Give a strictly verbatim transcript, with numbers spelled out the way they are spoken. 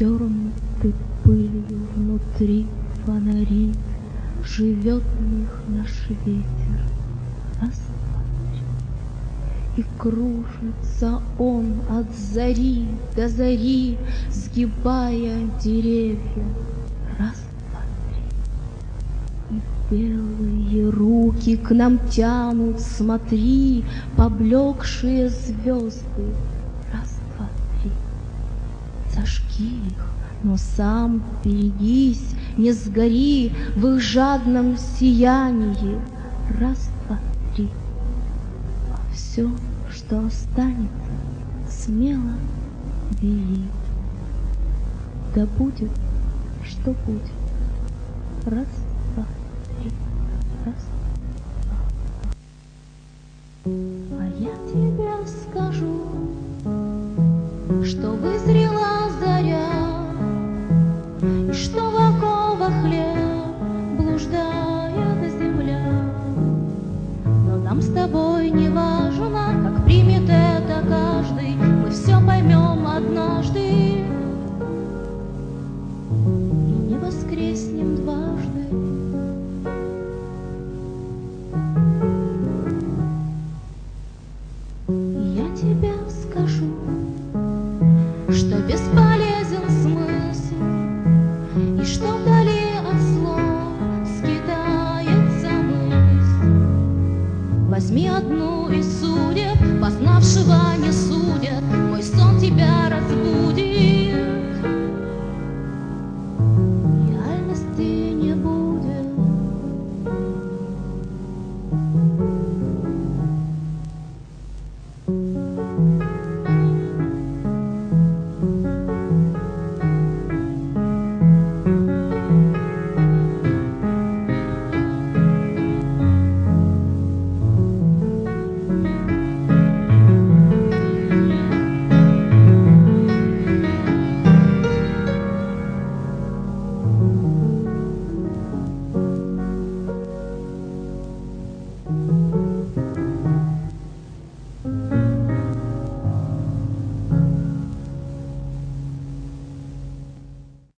Стернуты пылью внутри фонари, живет в них наш ветер. Раз, два, три. И кружится он от зари до зари, сгибая деревья. Раз, два, три. И белые руки к нам тянут, смотри, поблекшие звезды. Раз, два, три. Зажги их, но сам берегись, не сгори в их жадном сиянии. Раз, два, три. А все, что останется, смело бери. Да будет, что будет. Раз, два, три. Раз, два. А я тебе скажу, что вызрело